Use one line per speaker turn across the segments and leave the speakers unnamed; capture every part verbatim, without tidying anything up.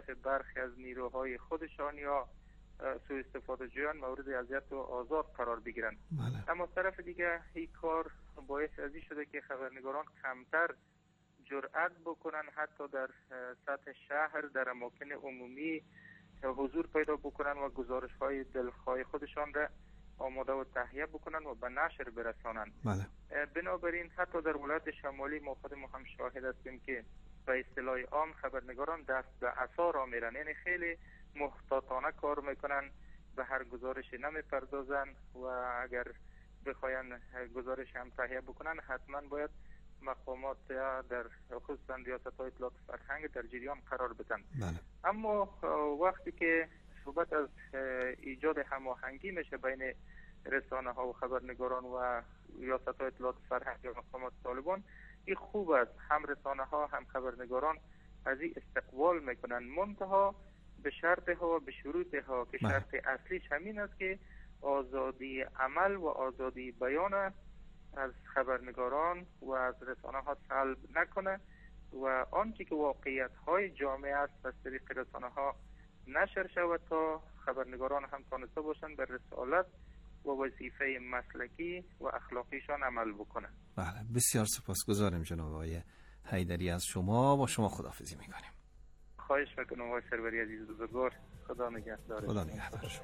طرف برخی از نیروهای خودشان یا سوء استفاده جویان مورد اذیت و آزار قرار بگیرند.
بله.
اما طرف دیگه این کار باعث از این شده که خبرنگاران کمتر جرأت بکنن حتی در سطح شهر در اماکن عمومی حضور پیدا بکنن و گزارش های دلخواه خودشان را آماده و تهیه بکنن و به نشر برسانند.
بله.
بنابراین حتی در ولایت شمالی ما خودمون هم شاهد هستیم که به اصطلاح عام خبرنگاران دست به عصا را میرن، یعنی خیلی محتاطانه کار میکنن، به هر گزارش نمیپردازن و اگر بخواین گزارش هم تهیه بکنن حتما باید مقامات در خصوصا ریاست های اطلاعات فرهنگ در جریان قرار بدن.
بله.
اما وقتی که صحبت از ایجاد هماهنگی میشه بین رسانه ها و خبرنگاران و ریاست های اطلاعات فرهنگ و مقامات طالبان، این خوب است. هم رسانه ها هم خبرنگاران از این استقبال میکنن، منتها به شرط ها و به شروط ها که شرط اصلیش همین است که آزادی عمل و آزادی بیان از خبرنگاران و از رسانه ها سلب نکنه و آنچه که واقعیت های جامعه است از طریق رسانه ها نشر شود تا خبرنگاران هم تانسته باشند به رسالت و وظیفه مسلکی و اخلاقیشان عمل بکنن.
بله، بسیار سپاسگزارم جناب آقای حیدری از شما. با شما خداحافظی میکنیم.
خواهش میکنم آقای سروری عزیز بزرگوار. خدا نگهدار.
خدا نگهدار شما.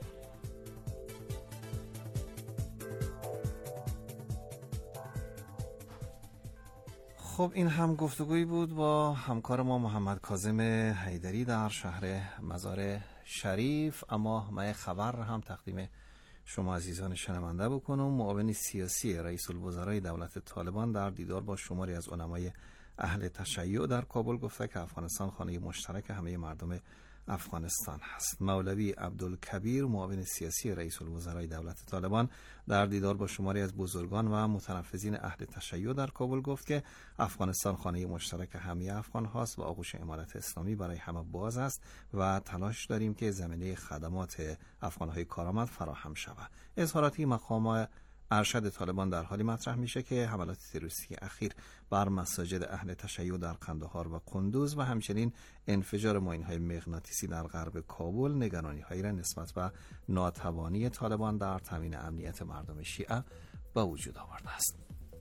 خب این هم گفتگویی بود با همکار ما محمد کاظم حیدری در شهر مزار شریف. اما من خبر هم تقدیم شما عزیزان شنونده بکنم. معاون سیاسی رئیس الوزرای دولت طالبان در دیدار با شماری از علمای اهل تشیع در کابل گفته که افغانستان خانه مشترک همه مردم افغانستان هست. مولوی عبدالکبیر معاون سیاسی رئیس الوزرای دولت طالبان در دیدار با شماری از بزرگان و متنفذین اهل تشیع در کابل گفت که افغانستان خانه مشترک همه افغان هاست و آغوش امارت اسلامی برای همه باز است و تلاش داریم که زمینه خدمات افغانهای کارآمد فراهم شود. اظهاراتی مقام ارشد طالبان در حالی مطرح میشه که حملات تروریستی اخیر بر مساجد اهل تشیع در قندهار و قندوز و همچنین انفجار ماین‌های مغناطیسی در غرب کابل نگرانی‌هایی را نسبت به ناتوانی طالبان در تامین امنیت مردم شیعه به وجود آورده است.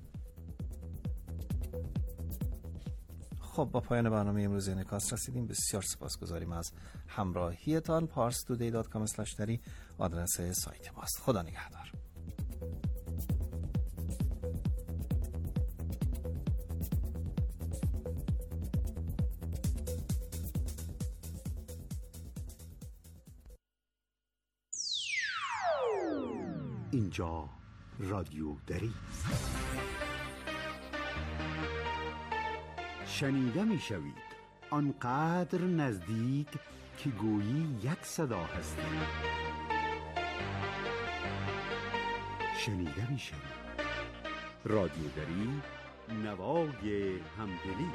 خب با پایان برنامه امروز انعکاس رسیدیم. بسیار سپاسگزاریم از همراهیتان. پارس تودی دات کام اسلش دری آدرس سایت ماست. خدا نگهدار.
اینجا رادیو دری شنیده می شوید. آنقدر نزدیک که گویی یک صدا هستی. شنیده می شوید. رادیو دری، نوای همدلی.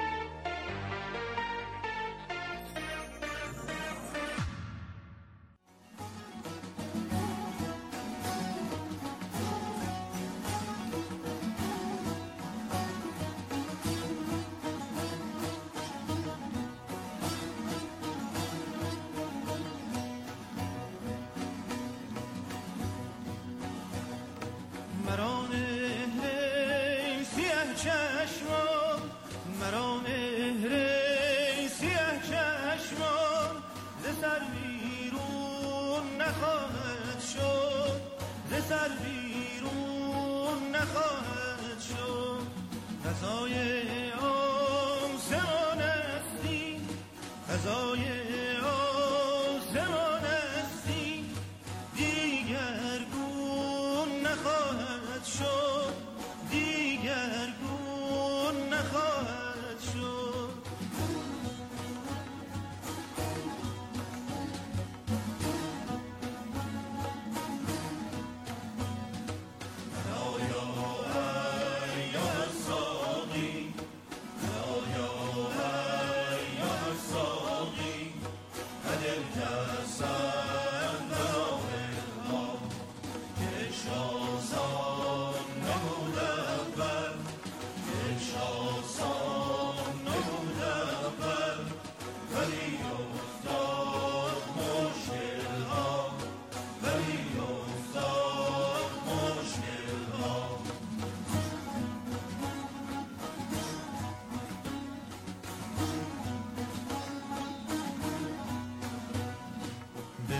Yes.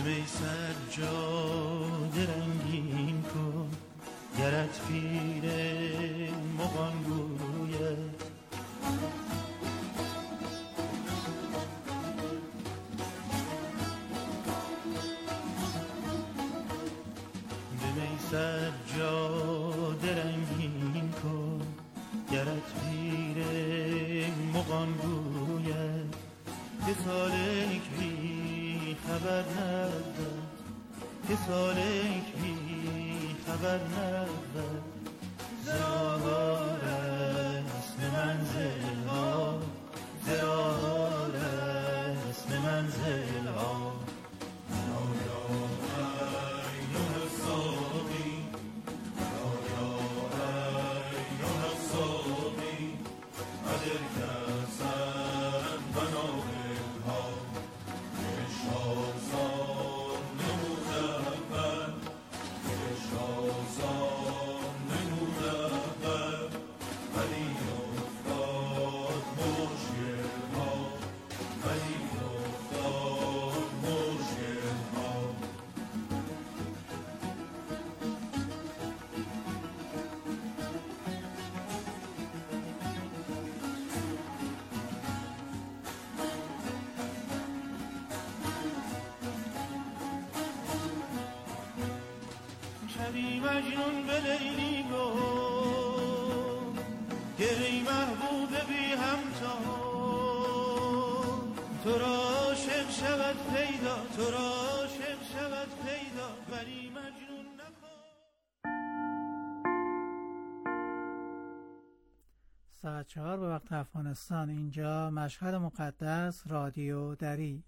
به می سجاده رنگین کن گرت پیر مغان گوید سجاده رنگین کن گرت پیر مغان گوید که سالک بی خبر ندد که سالک بی خبر ندد زرار اسم منزل ها زرار اسم منزل ها مجنون به لیلی گفت که ای محبوب بی همتا تو را عاشق شود پیدا تو را عاشق شود پیدا ولی مجنون نکن.
ساعت چهار به وقت افغانستان. اینجا مشهد مقدس، رادیو دری.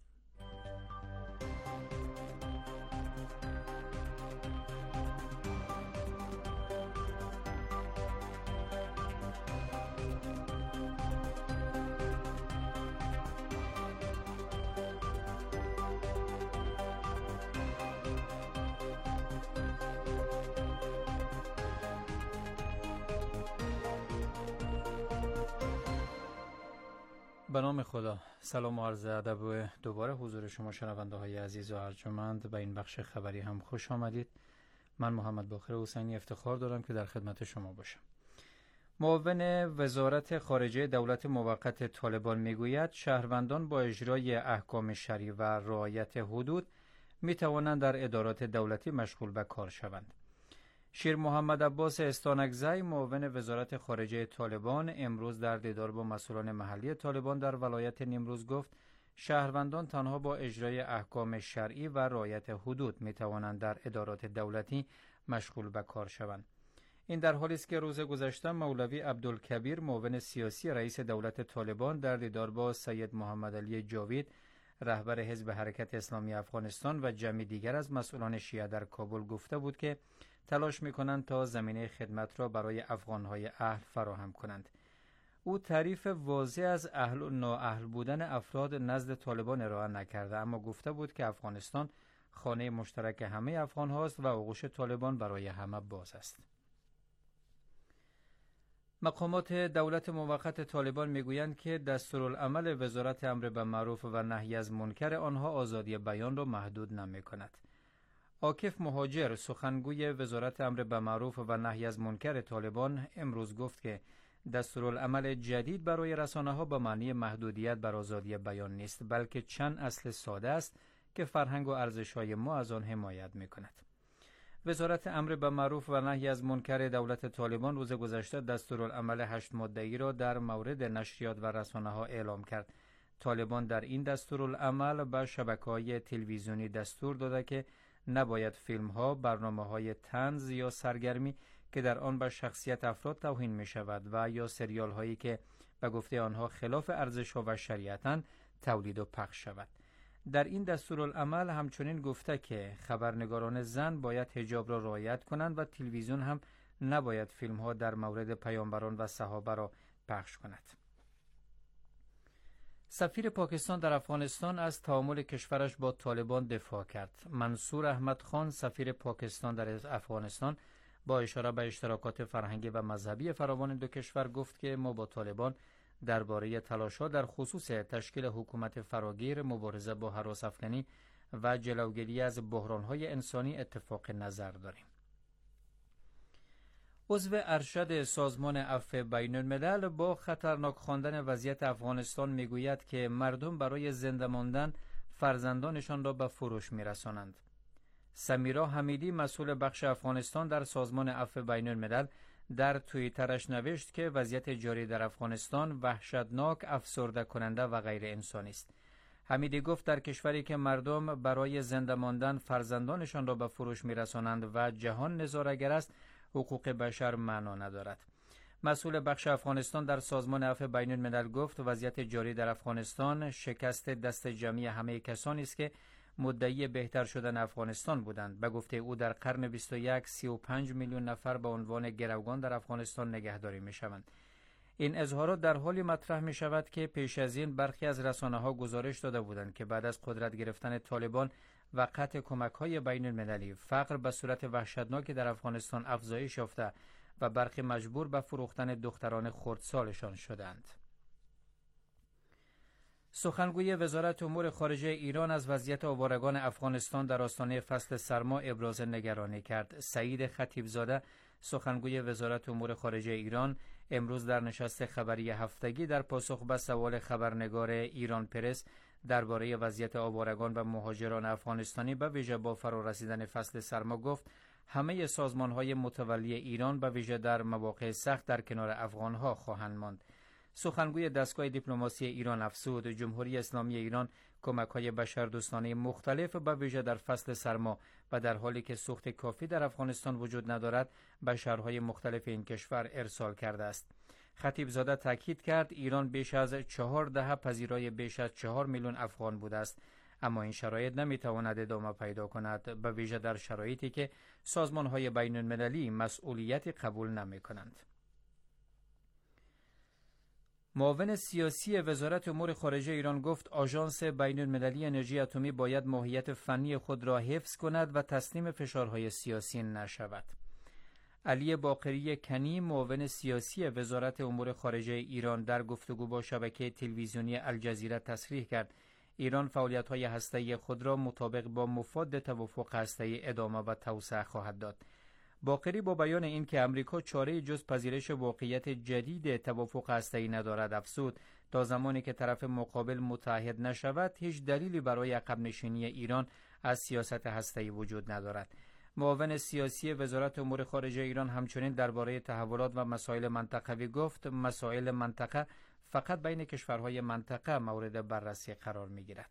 به نام خدا. سلام و عرض ادب و دوباره حضور شما شنونده های عزیز و ارجمند به این بخش خبری هم خوش آمدید. من محمد باقر حسینی افتخار دارم که در خدمت شما باشم. معاون وزارت خارجه دولت موقت طالبان میگوید شهروندان با اجرای احکام شرعی و رعایت حدود می توانند در ادارات دولتی مشغول به کار شوند. شیر محمد عباس استانکزی معاون وزارت خارجه طالبان امروز در دیدار با مسئولان محلی طالبان در ولایت نیمروز گفت شهروندان تنها با اجرای احکام شرعی و رعایت حدود می توانند در ادارات دولتی مشغول به کار شوند. این در حالی است که روز گذشته مولوی عبدالکبیر معاون سیاسی رئیس دولت طالبان در دیدار با سید محمد علی جاوید رهبر حزب حرکت اسلامی افغانستان و جمعی دیگر از مسئولان شیعه در کابل گفته بود که تلاش می‌کنند تا زمینه خدمت را برای افغان‌های اهل فراهم کنند. او تعریف واضح از اهل و نااهل بودن افراد نزد طالبان ارائه نکرده، اما گفته بود که افغانستان خانه مشترک همه افغان‌هاست و آغوش طالبان برای همه باز است. مقامات دولت موقت طالبان میگویند که دستورالعمل وزارت امر بالمعروف و نهی از منکر آنها آزادی بیان را محدود نمی‌کند. عاکف مهاجر سخنگوی وزارت امر بالمعروف و نهی از منکر طالبان امروز گفت که دستورالعمل جدید برای رسانه‌ها به معنی محدودیت بر آزادی بیان نیست، بلکه چند اصل ساده است که فرهنگ و ارزش‌های ما از آن حمایت می‌کند. وزارت امر بالمعروف و نهی از منکر دولت طالبان روز گذشته دستورالعمل هشت ماده‌ای را در مورد نشریات و رسانه‌ها اعلام کرد. طالبان در این دستورالعمل به شبکه‌های تلویزیونی دستور داده که نباید فیلم‌ها، برنامه‌های طنز یا سرگرمی که در آن به شخصیت افراد توهین می‌شود و یا سریال‌هایی که به گفته آنها خلاف ارزش‌ها و شریعتاً تولید و پخش شود. در این دستورالعمل همچنین گفته که خبرنگاران زن باید حجاب را رعایت کنند و تلویزیون هم نباید فیلم‌ها در مورد پیامبران و صحابه را پخش کند. سفیر پاکستان در افغانستان از تعامل کشورش با طالبان دفاع کرد. منصور احمد خان سفیر پاکستان در افغانستان با اشاره به اشتراکات فرهنگی و مذهبی فراوان دو کشور گفت که ما با طالبان درباره تلاش‌ها در خصوص تشکیل حکومت فراگیر، مبارزه با هراس افکنی و جلوگیری از بحران‌های انسانی اتفاق نظر داریم. عضو ارشد سازمان عفو بین الملل با خطرناک خواندن وضعیت افغانستان میگوید که مردم برای زنده ماندن فرزندانشان را به فروش میرسانند. سمیرا حمیدی مسئول بخش افغانستان در سازمان عفو بین الملل در توییترش نوشت که وضعیت جاری در افغانستان وحشتناک، افسرده کننده و غیر انسانی است. حمیدی گفت در کشوری که مردم برای زنده ماندن فرزندانشان را به فروش میرسانند و جهان نظاره‌گر است، حقوق بشر معنا ندارد. مسئول بخش افغانستان در سازمان عفو بین الملل گفت وضعیت جاری در افغانستان شکست دست جمعی همه کسانی است که مدعی بهتر شدن افغانستان بودند. به گفته او در قرن بیست و یک سی و پنج میلیون نفر به عنوان گروگان در افغانستان نگهداری می شوند. این اظهارات در حالی مطرح می شود که پیش از این برخی از رسانه ها گزارش داده بودند که بعد از قدرت گرفتن طالبان و قطع کمک های بین المللی، فقر به صورت وحشتناکی در افغانستان افزایش یافته و برخی مجبور به فروختن دختران خردسالشان شدند. سخنگوی وزارت امور خارجه ایران از وضعیت آوارگان افغانستان در آستانه فصل سرما ابراز نگرانی کرد. سعید خطیبزاده، سخنگوی وزارت امور خارجه ایران، امروز در نشست خبری هفتگی در پاسخ به سوال خبرنگار ایران پرس درباره وضعیت آوارگان و مهاجران افغانستانی به ویژه با فرارسیدن فصل سرما گفت همه سازمان‌های متولی ایران به ویژه در مواقع سخت در کنار افغان‌ها خواهند ماند. سخنگوی دستگاه دیپلماسی ایران افزود جمهوری اسلامی ایران کمک‌های بشردوستانه مختلف به ویژه در فصل سرما و در حالی که سوخت کافی در افغانستان وجود ندارد به شهرهای مختلف این کشور ارسال کرده است. خطیبزاده تاکید کرد ایران بیش از چهار دهه پذیرای بیش از چهار میلیون افغان بوده است، اما این شرایط نمیتواند ادامه پیدا کند، به ویژه در شرایطی که سازمان‌های بین المللی مسئولیتی قبول نمی‌کنند. معاون سیاسی وزارت امور خارجه ایران گفت آژانس بین المللی انرژی اتمی باید ماهیت فنی خود را حفظ کند و تسلیم فشارهای سیاسی نشود. علی باقری کنی، معاون سیاسی وزارت امور خارجه ایران، در گفتگو با شبکه تلویزیونی الجزیره تصریح کرد ایران فعالیت‌های هسته‌ای خود را مطابق با مفاد توافق هسته‌ای ادامه و توسعه خواهد داد. باقری با بیان این که امریکا چاره جز پذیرش واقعیت جدید توافق هسته‌ای ندارد افزود تا زمانی که طرف مقابل متحد نشود هیچ دلیلی برای عقب نشینی ایران از سیاست هسته‌ای وجود ندارد. معاون سیاسی وزارت امور خارجه ایران همچنین درباره تحولات و مسائل منطقوی گفت مسائل منطقه فقط بین کشورهای منطقه مورد بررسی قرار می‌گیرد.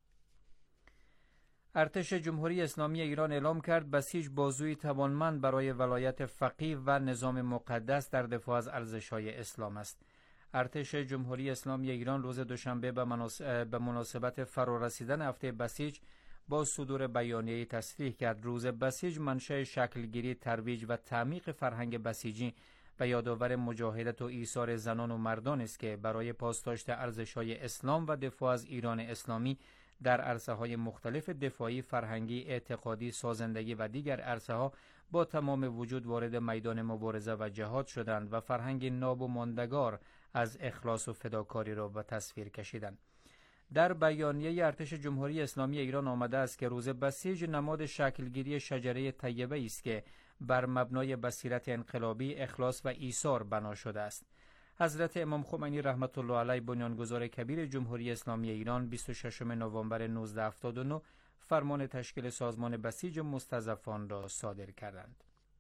ارتش جمهوری اسلامی ایران اعلام کرد بسیج بازوی توانمند برای ولایت فقیه و نظام مقدس در دفاع از ارزش‌های اسلام است. ارتش جمهوری اسلامی ایران روز دوشنبه به مناسبت فرارسیدن هفته بسیج با صدور بیانیه‌ای تصریح کرد روز بسیج منشأ شکلگیری، ترویج و تعمیق فرهنگ بسیجی و یادآور مجاهدت و ایثار زنان و مردان است که برای پاسداشت ارزش‌های اسلام و دفاع از ایران اسلامی در عرصه‌های مختلف دفاعی، فرهنگی، اعتقادی، سازندگی و دیگر عرصه‌ها با تمام وجود وارد میدان مبارزه و جهاد شدند و فرهنگ ناب و ماندگار از اخلاص و فداکاری را به تصویر کشیدند. در بیانیه ارتش جمهوری اسلامی ایران آمده است که روز بسیج نماد شکلگیری شجره طیبه است که بر مبنای بصیرت انقلابی، اخلاص و ایثار بنا شده است. حضرت امام خمینی رحمت الله علیه بنیانگذار کبیر جمهوری اسلامی ایران بیست و ششم نوامبر نوزده هفتاد و نه فرمان تشکیل سازمان بسیج مستضعفان را صادر کردند.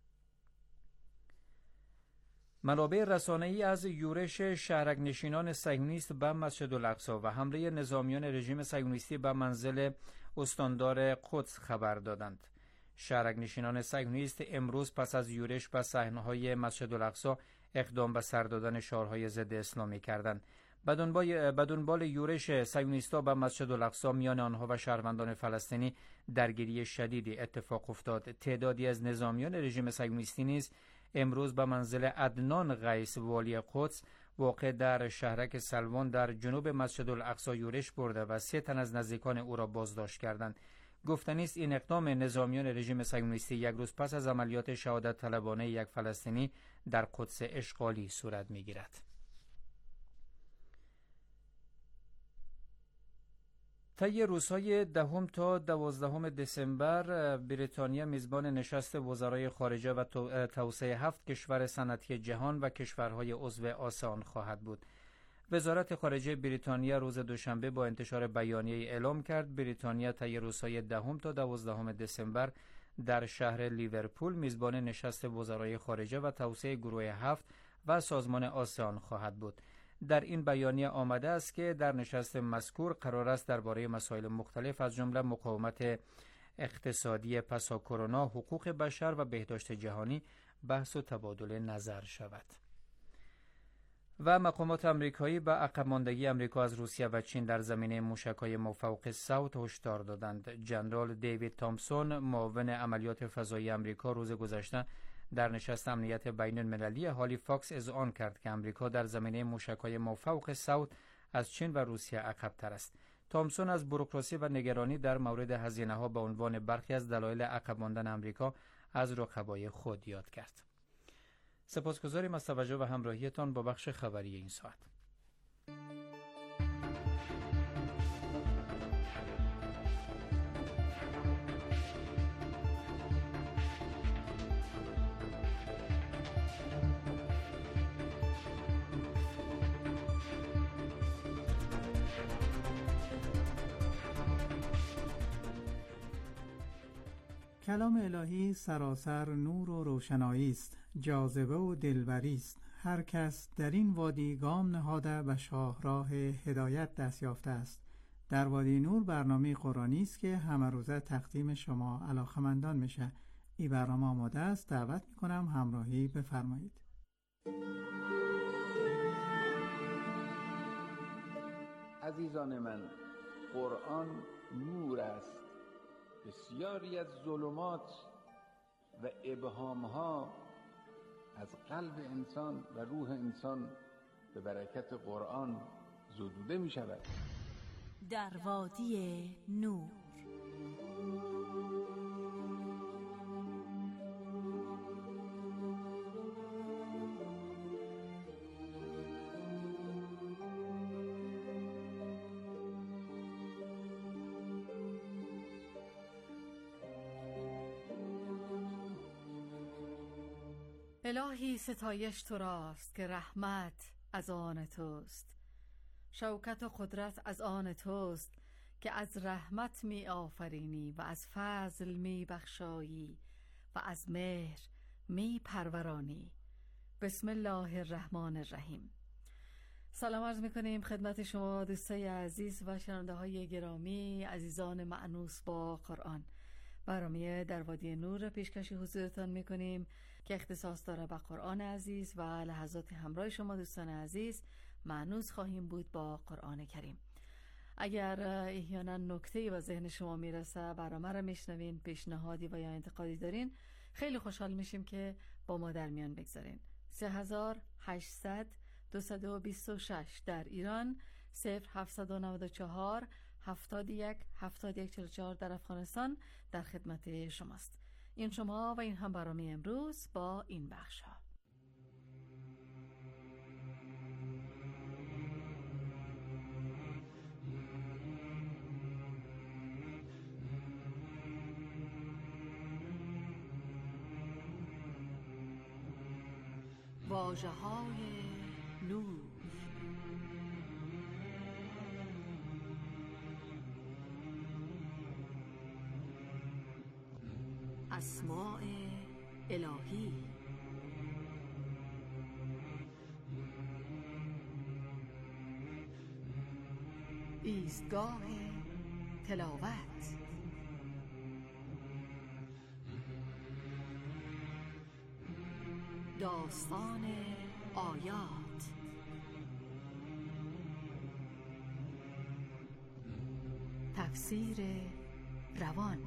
منابع رسانه‌ای از یورش شهرک‌نشینان صهیونیست به مسجد الاقصی و حمله نظامیان رژیم صهیونیستی به منزل استاندار قدس خبر دادند. شهرک‌نشینان صهیونیست امروز پس از یورش به صحنه‌های مسجد الاقصی اقدام به سر دادن شعارهای ضد اسلامی کردند. به دنبال یورش صهیونیست‌ها به مسجد الاقصی میان آنها و شهروندان فلسطینی درگیری شدیدی اتفاق افتاد. تعدادی از نظامیان رژیم صهیونیستی نیز امروز به منزل عدنان قیس والی قدس واقع در شهرک سلوان در جنوب مسجد الاقصی یورش برده و سه تن از نزدیکان او را بازداشت کردند. گفتنی است این اقدام نظامیان رژیم صهیونیستی یک روز پس از عملیات شهادت طلبانه یک فلسطینی در قدس اشغالی صورت می‌گیرد. طی روزهای دهم تا دوازدهم دسامبر بریتانیا میزبان نشست وزرای خارجه و توسعه هفت کشور صنعتی جهان و کشورهای عضو آسئان خواهد بود. وزارت خارجه بریتانیا روز دوشنبه با انتشار بیانیه اعلام کرد بریتانیا طی روزهای دهم تا دوازدهم دسامبر در شهر لیورپول میزبان نشست وزرای خارجه و توسعه گروه هفت و سازمان آسئان خواهد بود. در این بیانیه آمده است که در نشست مذکور قرار است درباره مسائل مختلف از جمله مقاومت اقتصادی پس از کرونا، حقوق بشر و بهداشت جهانی بحث و تبادل نظر شود. و مقامات آمریکایی به عقب ماندگی آمریکا از روسیه و چین در زمینه موشک‌های مافوق صوت هشدار دادند. جنرال دیوید تامسون، معاون عملیات فضایی آمریکا، روز گذشته در نشست امنیت بین المللی هالیفاکس اذعان کرد که آمریکا در زمینه موشک‌های مافوق صوت از چین و روسیه عقب‌تر است. تامسون از بوروکراسی و نگرانی در مورد هزینه‌ها به عنوان برخی از دلایل عقب ماندن آمریکا از رقبای خود یاد کرد. سپاسگزاریم از توجه و همراهیتان با بخش خبری این ساعت.
کلام الهی سراسر نور و روشنایی است، جاذبه و دلبری است. هر کس در این وادی گام نهاده به شاهراه هدایت دست یافته است. در وادی نور برنامه قرآنی است که همه روزه تقدیم شما علاقه‌مندان میشه. این برنامه آماده است. دعوت میکنم همراهی بفرمایید.
عزیزان من، قرآن نور است. بسیاری از ظلمات و ابهامها از قلب انسان و روح انسان به برکت قرآن زدوده می شود.
در وادی نور
الهی ستایش تو راست که رحمت از آن توست، شوکت و قدرت از آن توست که از رحمت می آفرینی و از فضل می بخشایی و از مهر می پرورانی. بسم الله الرحمن الرحیم. سلام عرض می کنیم خدمت شما دوستای عزیز و شنونده های گرامی، عزیزان مأنوس با قرآن. برنامه در وادی نور را پیشکش حضورتان می کنیم که اختصاص داره به قرآن عزیز و لحظات همراه شما دوستان عزیز مأنوس خواهیم بود با قرآن کریم. اگر احیانا نکته‌ای به ذهن شما میرسه، برنامه را میشنوین، پیشنهادی و یا انتقادی دارین، خیلی خوشحال میشیم که با ما در میان بگذارین. سه هزار و هشتصد دویست و بیست و شش در ایران، صفر هفتصد و نود و چهار هفتاد و یک هفتاد و یک چهل و چهار در افغانستان در خدمت شماست. این شما و این هم برنامه امروز با این بخش ها. واژه های نور. اسماء الهی. ایستگاه تلاوت. داستان آیات. تفسیر روان.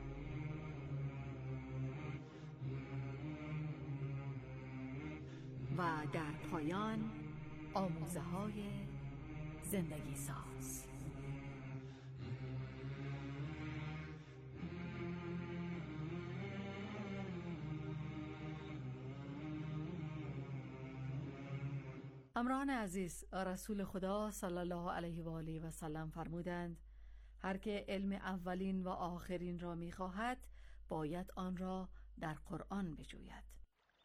و در پایان آموزه های زندگی ساز. امراهان عزیز، رسول خدا صلی الله علیه و آله و سلم فرمودند هر که علم اولین و آخرین را می‌خواهد باید آن را در قرآن بجوید.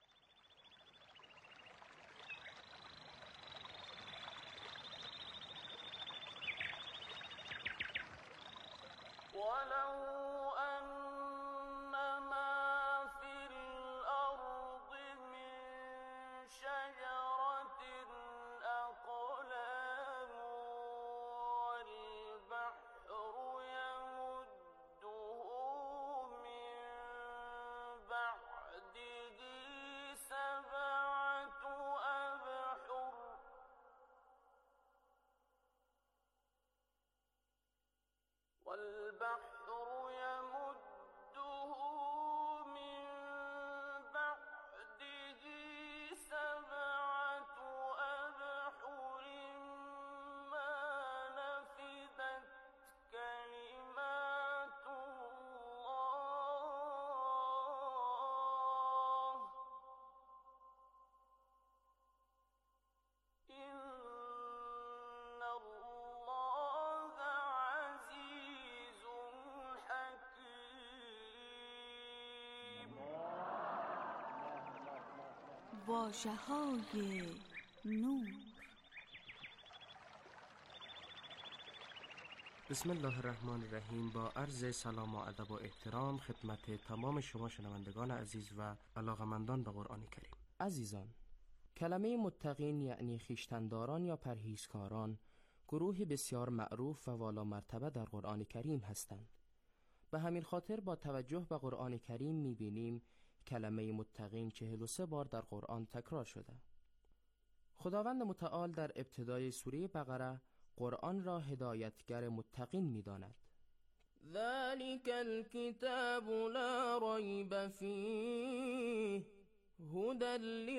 ولو أن ما في الأرض من شجرة أقلام والبحر يمده من بعده سبعة أبحر والبحر يمده من بعده سبعة أبحر ما نفدت كلمات الله إن الله عزيز حكيم.
واژه‌های نور.
بسم الله الرحمن الرحیم. با عرض سلام و ادب و احترام خدمت تمام شما شنوندگان عزیز و علاقمندان به قرآن کریم. عزیزان، کلمه متقین یعنی خویشتن‌داران یا پرهیزکاران گروه بسیار معروف و والا مرتبه در قرآن کریم هستند. به همین خاطر با توجه به قرآن کریم می‌بینیم کلمه متقین چهل و سه بار در قرآن تکرار شده. خداوند متعال در ابتدای سوره بقره قرآن را هدایتگر متقین می‌داند.
ذلك الكتاب لا ريب فيه هدى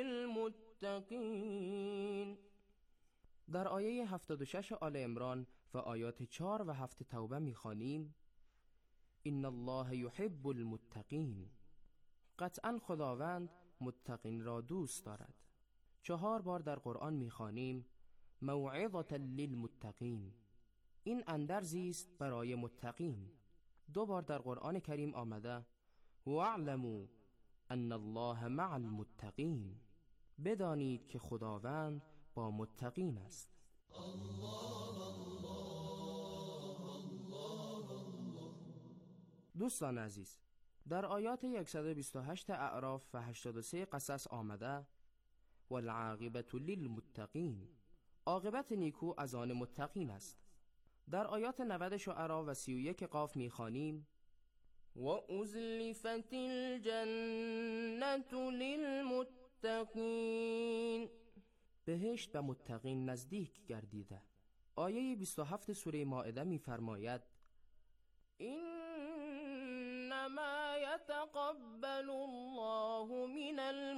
للمتقین.
در آیه هفتاد و شش آل عمران و آیات چهار و هفت توبه می‌خوانیم ان الله یحب المتقین. قطعاً خداوند متقین را دوست دارد. چهار بار در قرآن می‌خوانیم موعظة للمتقین. این اندرزی است برای متقین. دو بار در قرآن کریم آمده واعلموا ان الله مع المتقین. بدانید که خداوند با متقین است. دوستان عزیز، در آیات صد و بیست و هشت اعراف و هشتاد و سه قصص آمده والعاقبة للمتقین. عاقبت نیکو از آن متقین است. در آیات نود شعراء و سی و یک قاف می‌خوانیم
و ازلفت الجنة للمتقین.
بهشت به متقین نزدیک گردیده. آیه بیست و هفت سوره مائده می‌فرماید
انما یتقبل الله من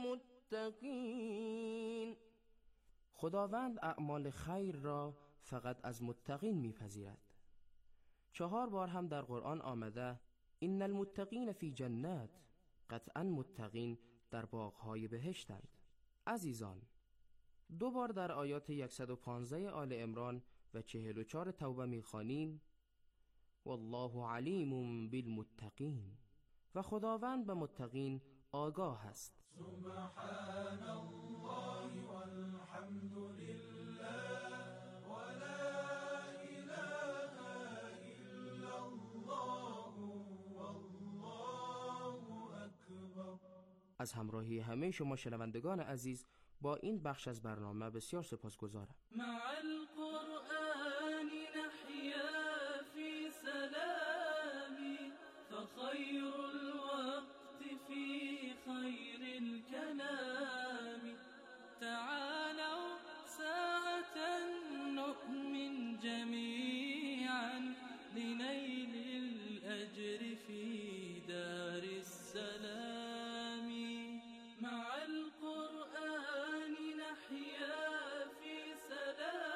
المتقین.
خداوند اعمال خیر را فقط از متقین میپذیرد. چهار بار هم در قرآن آمده ان المتقین فی جنات. قطعا متقین در باغهای بهشتند. عزیزان، دو بار در آیات صد و پانزده آل عمران و چهل و چهار توبه میخوانیم والله علیم بالمتقین. و خداوند به متقین آگاه است.
سبحان الله والحمد لله ولا اله الا الله والله اکبر.
از همراهی همه شما شنوندگان عزیز با این بخش از برنامه بسیار سپاسگزارم.
مع القرآن نحیا فی سلامی فخیر الوقت فی خیر الكلام. تعالوا ساعة نؤمن جميعا لنيل الأجر في دار السلام. مع القرآن نحيا في سلام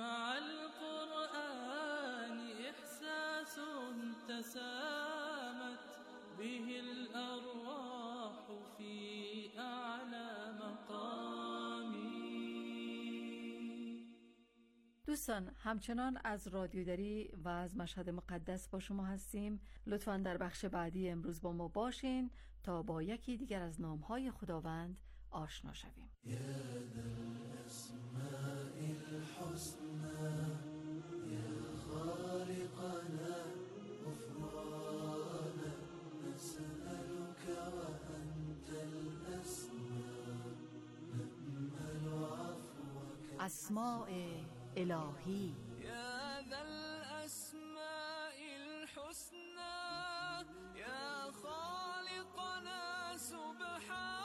مع القرآن إحساس تسامت به الأرواح في أعلى مقامی.
دوستان، همچنان از رادیودری و از مشهد مقدس با شما هستیم. لطفاً در بخش بعدی امروز با ما باشین تا با یکی دیگر از نامهای خداوند آشنا شویم.
یا ذا الاسماء الحسنى یا خالقنا غفرانا نسألك وأنت الأسماء نأمل عفوك.
اسماء الهی.
یا ذا الاسماء الحسنى یا خالقنا سبحان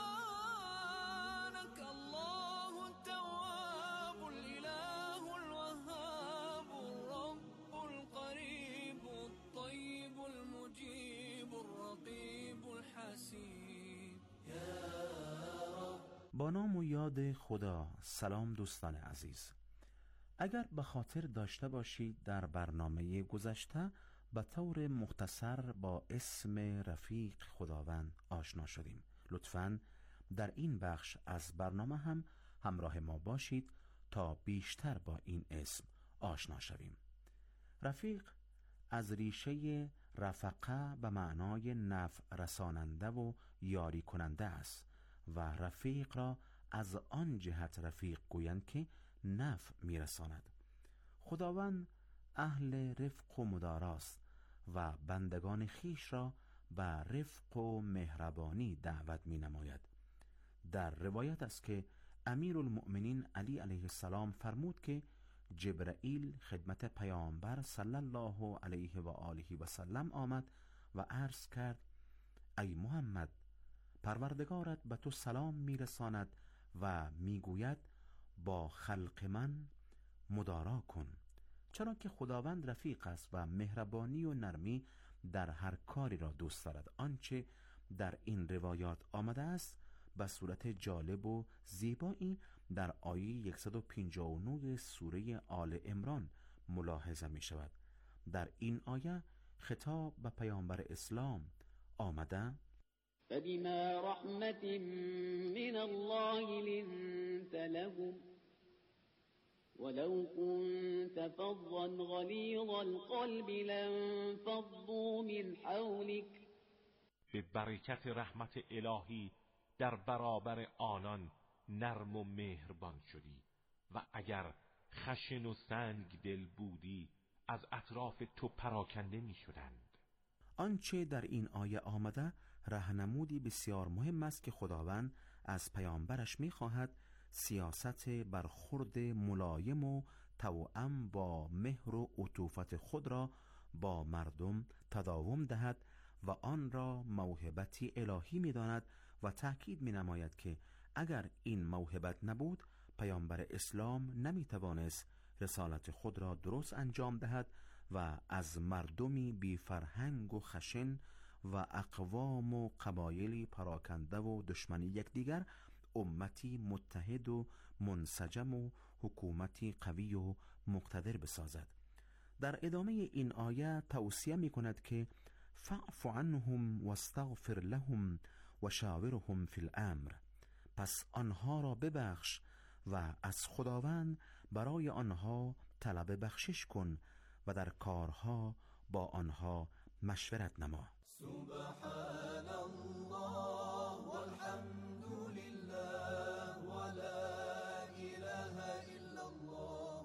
با نام و یاد خدا. سلام دوستان عزیز. اگر به خاطر داشته باشید در برنامه گذشته به طور مختصر با اسم رفیق خداوند آشنا شدیم. لطفاً در این بخش از برنامه هم همراه ما باشید تا بیشتر با این اسم آشنا شویم. رفیق از ریشه رفقه به معنای نفع رساننده و یاری کننده است و رفیق را از آن جهت رفیق گویند که نفع میرساند. خداوند اهل رفق و مداراست و بندگان خیش را به رفق و مهربانی دعوت می نماید. در روایت است که امیرالمؤمنین علی علیه السلام فرمود که جبرائیل خدمت پیامبر صلی الله علیه و آله و سلم آمد و عرض کرد: ای محمد، پروردگارت به تو سلام میرساند و میگوید با خلق من مدارا کن، چرا که خداوند رفیق است و مهربانی و نرمی در هر کاری را دوست دارد. آنچه در این روایات آمده است به صورت جالب و زیبایی در آیه صد و پنجاه و نه سوره آل عمران ملاحظه می شود. در این آیه خطاب به پیامبر اسلام آمده:
فبما رحمت من الله لنت لهم ولو كنت فظا غلیظ القلب لانفضوا من حولك.
به برکت رحمت الهی در برابر آنان نرم و مهربان شدی و اگر خشن و سنگ دل بودی از اطراف تو پراکنده می شدند.
آنچه در این آیه آمده راهنمودی بسیار مهم است که خداوند از پیامبرش می خواهد سیاست برخورد ملایم و توأم با مهر و عطوفت خود را با مردم تداوم دهد و آن را موهبتی الهی می داند و تأکید می نماید که اگر این موهبت نبود پیامبر اسلام نمی توانست رسالت خود را درست انجام دهد و از مردمی بی فرهنگ و خشن و اقوام و قبایلی پراکنده و دشمنی یکدیگر امتی متحد و منسجم و حکومتی قوی و مقتدر بسازد. در ادامه این آیه توصیه می کند که فاعف عنهم واستغفر لهم و شاورهم فی الامر، پس آنها را ببخش و از خداوند برای آنها طلب بخشش کن و در کارها با آنها مشورت نما.
سبحان الله والحمد لله ولا اله الا الله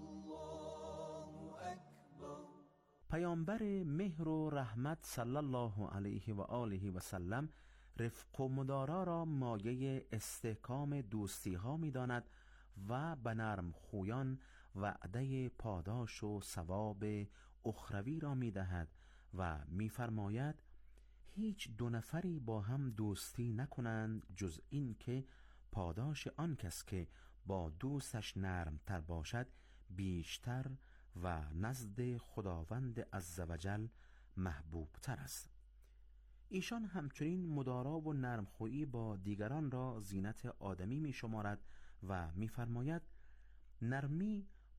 والله اکبر.
پیامبر مهر و رحمت صلی الله علیه و آله و سلم رفق و مدارا را مایه استحکام دوستی ها می داند و به نرم خویان وعده پاداش و ثواب اخروی را می دهد و می فرماید هیچ دو نفری با هم دوستی نکنند جز این که پاداش آن کس که با دوستش نرم تر باشد بیشتر و نزد خداوند عزوجل محبوب تر است. ایشان همچنین مدارا و نرمخویی با دیگران را زینت آدمی می شمارد و می فرماید نرمی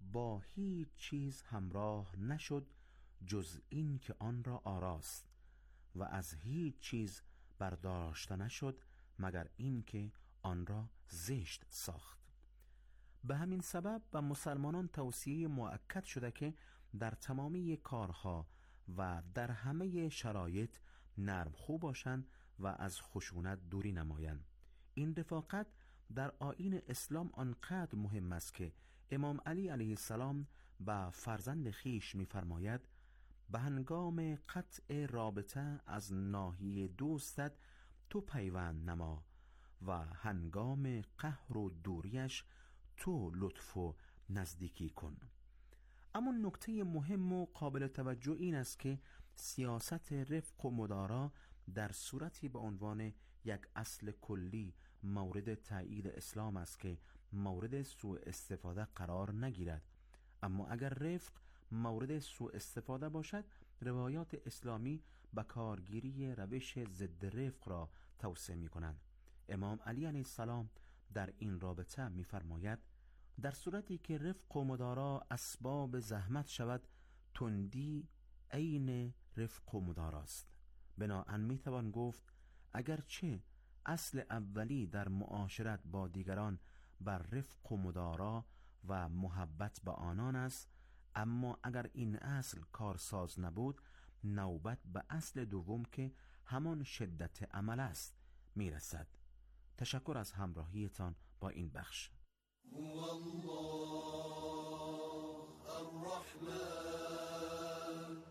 با هیچ چیز همراه نشد جز این که آن را آراست و از هیچ چیز برداشته نشد مگر این که آن را زشت ساخت. به همین سبب به مسلمانان توصیه مؤکد شده که در تمامی کارها و در همه شرایط نرمخو باشند و از خشونت دوری نمایند. این رفاقت در آیین اسلام آنقدر مهم است که امام علی علیه السلام به فرزند خیش می‌فرماید به هنگام قطع رابطه از ناحیه دوستت تو پیوند نما و هنگام قهر و دوریش تو لطف و نزدیکی کن. اما نکته مهم و قابل توجه این است که سیاست رفق و مدارا در صورتی به عنوان یک اصل کلی مورد تایید اسلام است که مورد سوء استفاده قرار نگیرد. اما اگر رفق مورد سوء استفاده باشد، روایات اسلامی به کارگیری روش ضد رفق را توصیه می کنند. امام علی علیه السلام در این رابطه می فرماید در صورتی که رفق و مدارا اسباب زحمت شود، تندی عین رفق و مداراست. بناهن می توان گفت اگرچه اصل اولی در معاشرت با دیگران بر رفق و مدارا و محبت به آنان است، اما اگر این اصل کارساز نبود، نوبت به اصل دوم که همان شدت عمل است می رسد. تشکر از همراهیتان با این بخش.
هو الله الرحمن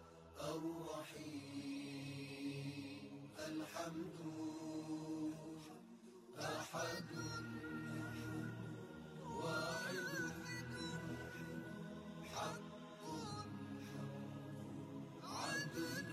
الرحیم الحمد احد واحد حق عدل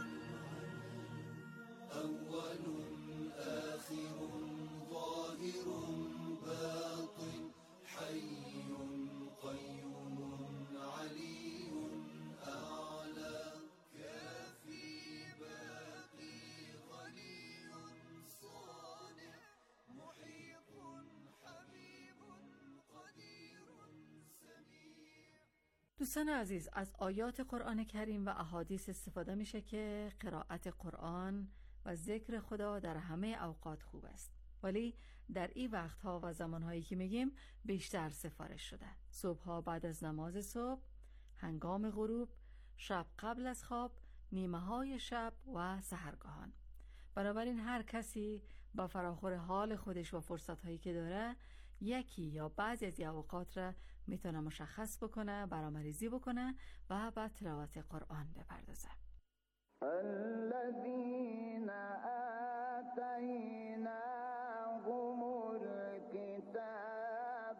اول آخر ظاهر باطن حي قيوم علي أعلى كافي باقي غني صانع محيط حبيب قدير سميع.
دوستان عزیز، از آیات قرآن کریم و احادیث استفاده میشه که قرائت قرآن و ذکر خدا در همه اوقات خوب است، ولی در این وقتها و زمانهایی که میگیم بیشتر سفارش شده. صبحها بعد از نماز صبح، هنگام غروب، شب قبل از خواب، نیمه های شب و سحرگاهان. بنابراین هر کسی با فراخور حال خودش و فرصت هایی که داره یکی یا بعضی از اوقات را میتونه مشخص بکنه، برنامه‌ریزی بکنه و به تلاوت قرآن بپردازه.
الذين آتيناهم الكتاب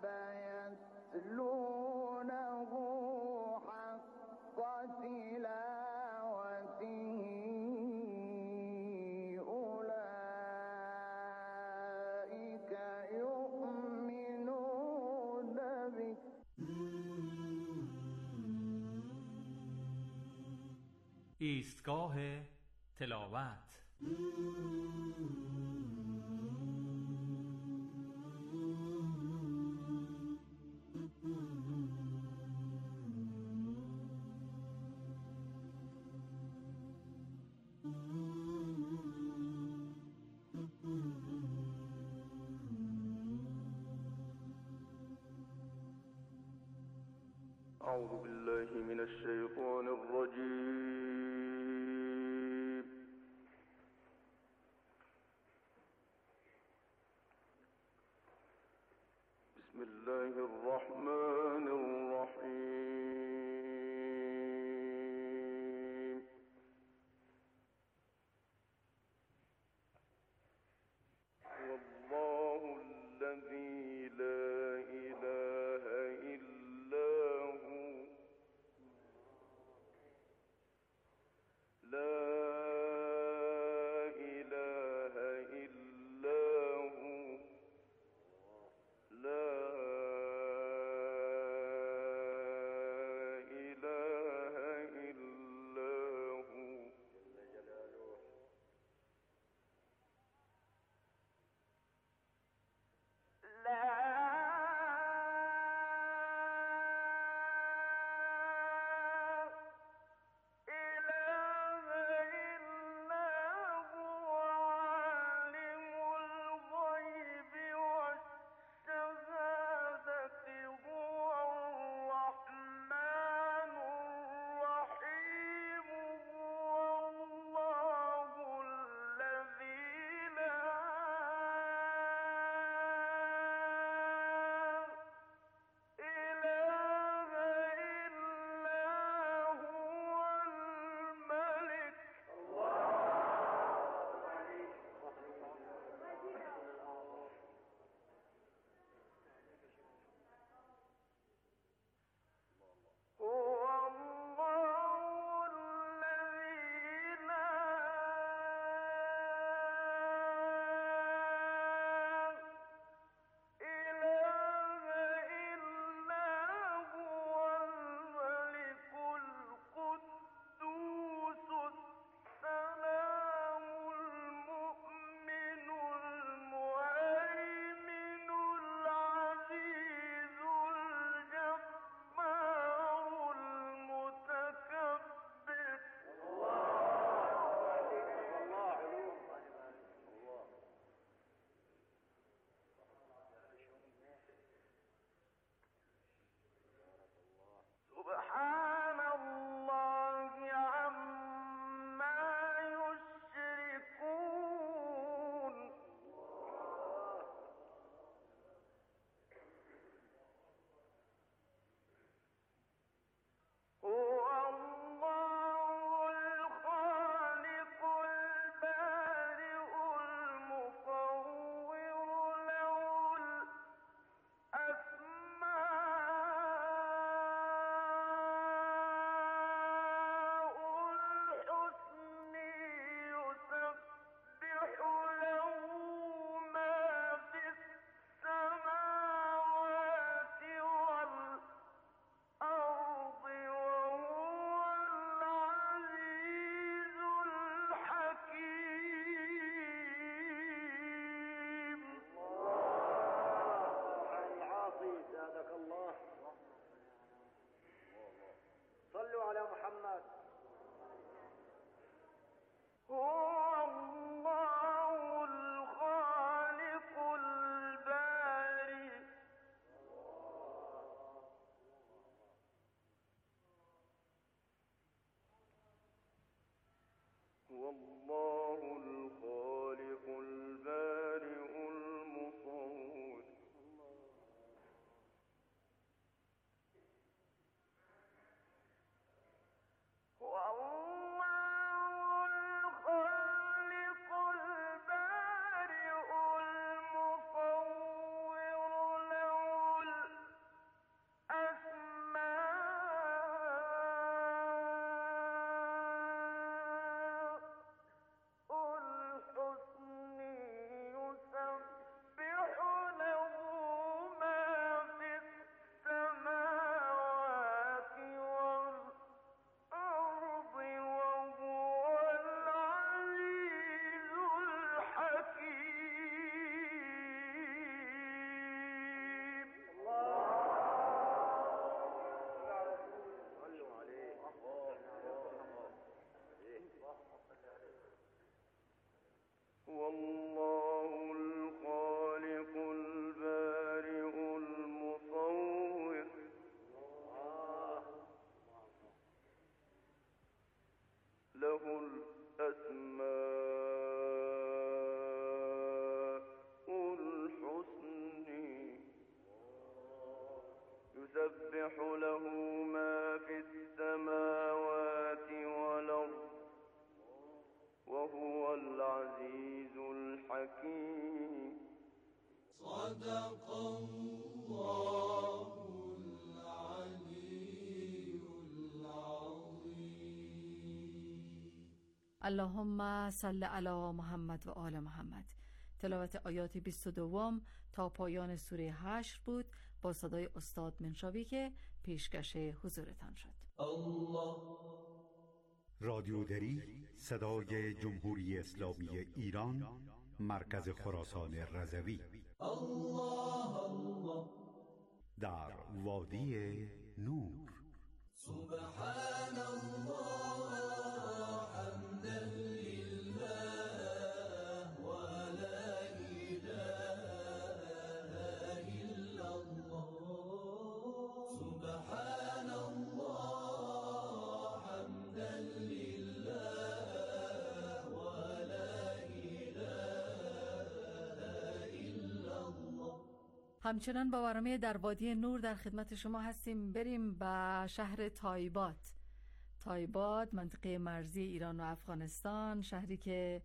يتلونه حق تلاوته أولئك يؤمنون به.
ایستگاه تلاوت.
أعوذ بالله من الشيطان الرجيم. بسم الله الرحمن الرحيم. والله الذي لا إله إلا هو لا إله إلا هو لا
محمد. هو الله الخالق البارئ هو الله الخالق البارئ المصور هو الله الخالق البارئ المصور له الأسماء الحسن يسبح له ما في السماوات والأرض وهو العزيز الحكيم. والله الخالق البارئ المصور له الأسماء الحسن يسبح له ما في السماوات والأرض وهو العزيز الحكيم.
صدق الله العلي العظيم.
اللهم صل علی محمد و آل محمد. تلاوت آیات بیست و دو تا پایان سوره حشر بود با صدای استاد منشاوی که پیشکش حضورتان شد.
الله
رادیو دری صدای جمهوری اسلامی ایران، مرکز خراسان رضوی.
الله الله
در وادی نور.
سبحان الله حمدا لله ولا إله إلا الله. سبحان الله حمدا لله ولا إله إلا الله.
همچنان با برنامه در وادی نور در خدمت شما هستیم. بریم به شهر تایبات. تایبات منطقه مرزی ایران و افغانستان، شهری که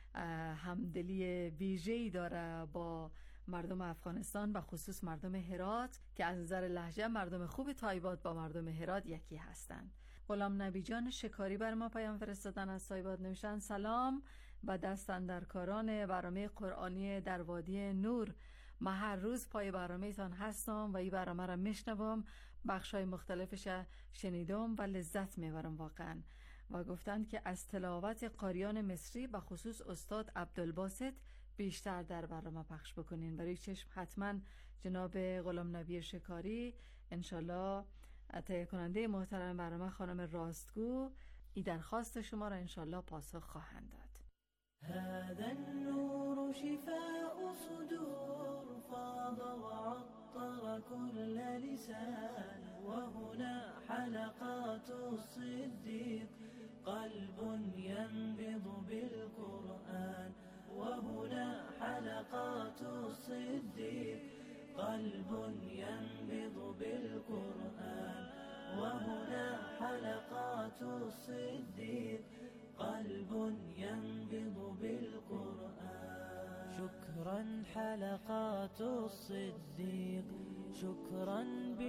همدلی ویژه‌ای داره با مردم افغانستان و خصوص مردم هرات که از نظر لهجه مردم خوب تایبات با مردم هرات یکی هستند. غلام نبی جان شکاری بر ما پیام فرستادن از تایبات، نوشتن سلام و دست اندرکاران برنامه قرآنی در وادی نور. من هر روز پای برنامه تان هستم و این برنامه را میشنوم، بخشای مختلفش شنیدم و لذت میبرم واقعا. و گفتند که از تلاوت قاریان مصری و خصوص استاد عبدالباسط بیشتر در برنامه پخش بکنین. برای چشم حتما جناب غلام نبی شکاری انشالله تهیه کننده محترم برنامه خانم راستگو این درخواست شما را انشالله پاسخ خواهند داد.
هذا النور شفاء صدور فاض وعطر كل لسان وهنا حلقات الصديق قلب ينبض بالقرآن وهنا حلقات الصديق قلب ينبض بالقرآن وهنا حلقات الصديق قلب ينبض بالقرآن. شكرا حلقات الصديق شكرا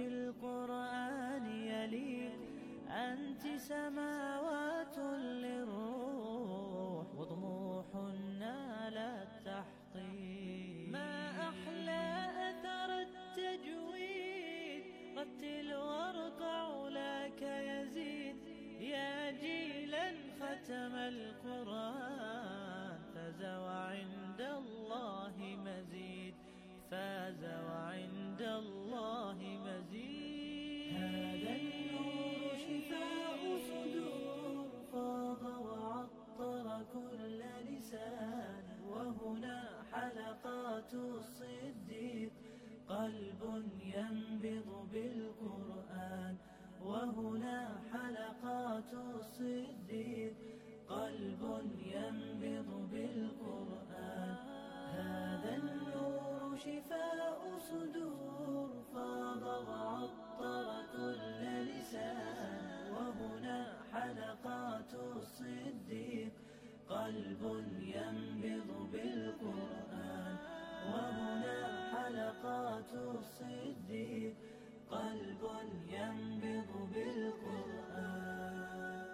بالقرآن يليق أنت سماوات للروح وطموح نال التحقيق. ما أحلى أثر التجويد رتل وارقع لك يزيد يا جيلا ختم القرآن فاز وعند الله مزيد فاز وعند الله مزيد. هذا النور شفاء صدور حلقات الصديق قلب ينبض بالقرآن هذا النور شفاء صدور فاض وعطر كل لسان وهنا حلقات الصديق قلب ينبض بالقرآن وهنا حلقات الصديق قلب ينبض بالقرآن.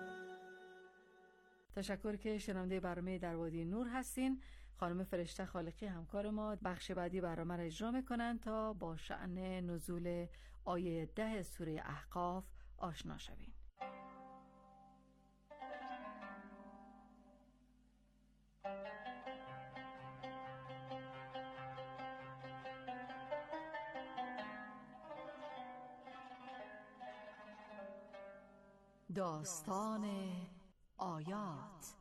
تشکر که شنونده برنامه در وادی نور هستین. خانم فرشته خالقی همکار ما بخش بعدی برنامه را اجرا میکنن تا با شأن نزول آیه ده سوره احقاف آشنا شوین. داستان آیات.